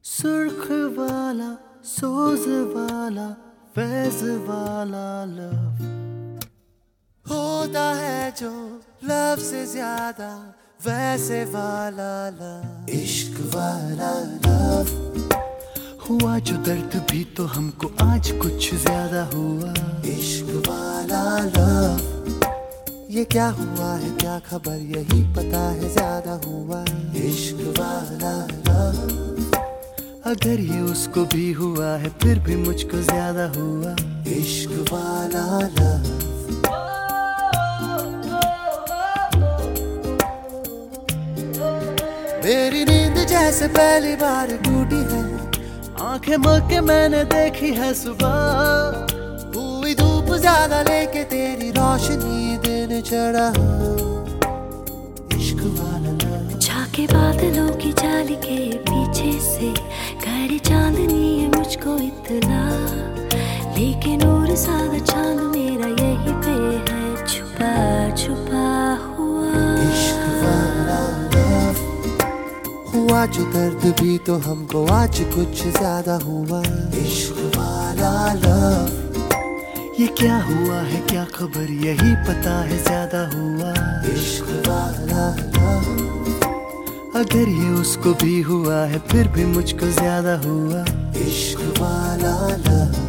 सुर्ख वाला, सोज वाला, फैज वाला लव होता है जो लव से ज्यादा वैसे वाला लव। इश्क वाला लव हुआ जो दर्द भी तो हमको आज कुछ ज्यादा हुआ। इश्क वाला लव ये क्या हुआ है क्या खबर यही पता है ज्यादा हुआ। इश्क वाला लव अगर ये उसको भी हुआ है फिर भी मुझको ज्यादा हुआ। इश्क वाला लव मेरी नींद जैसे पहली बार टूटी है, आंखें मल के मैंने देखी है सुबह। हुई धूप ज्यादा लेके तेरी रोशनी दिन चढ़ा। इश्क वाला लव झाके बादलों की जाली के पीछे से करे चांदनी है मुझको इतना, लेकिन और सादा चांद मेरा यही पे है छुपा छुपा हुआ। इश्क वाला लव हुआ जो दर्द भी तो हमको आज कुछ ज्यादा हुआ। इश्क वाला लव ये क्या हुआ है क्या खबर यही पता है ज्यादा हुआ। इश्क वाला लव अगर ये उसको भी हुआ है फिर भी मुझको ज्यादा हुआ। इश्क वाला लव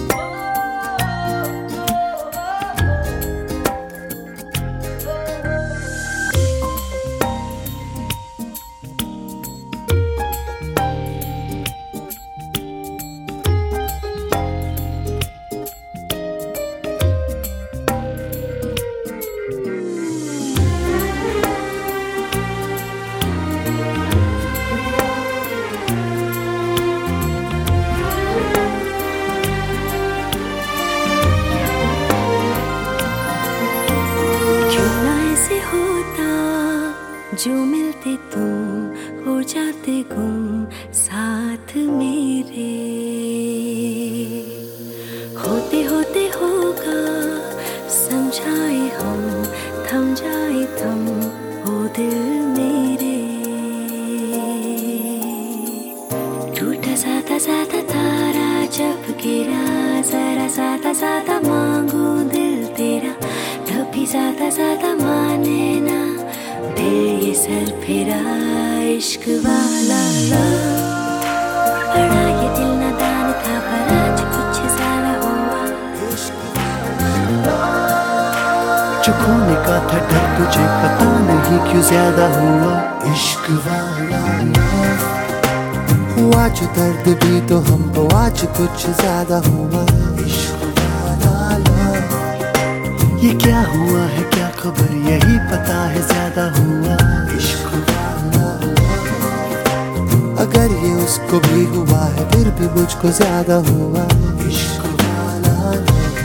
जो मिलते तुम हो जाते गुम साथ मेरे, होते होते होगा समझाए हम थम जाए थम हो दिल मेरे। टूटा सा तारा जब गिरा जरा सा मांगू दिल तेरा, तभी ज़्यादा माने ना दिल ये सर फिरा। इश्क वाला लव बड़ा ये दिल नादान था पर आज कुछ ज्यादा हुआ। जो खोने का था डर तुझे पता नहीं क्यों ज्यादा हुआ। इश्क वाला लव हुआ जो दर्द भी तो हमको आज कुछ ज्यादा हुआ। इश्क वाला लव ये क्या हुआ है क्या खबर यही पता है ज्यादा हुआ। इश्क वाला लव अगर ये उसको भी हुआ है फिर भी मुझको ज्यादा हुआ। इश्क वाला लव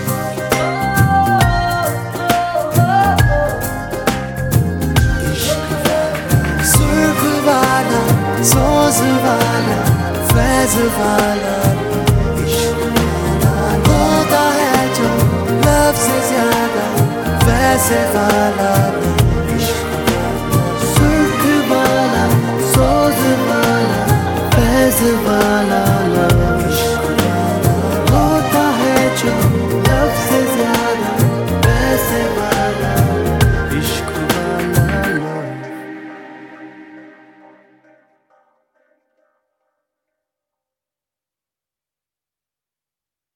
इश्क वाला सुर्ख वाला, सोज वाला, फैज वाला इश्क वाला होता है जो लव से ज्यादा वैसे वाला। सुर्ख वाला, सोज वाला, फैज वाला।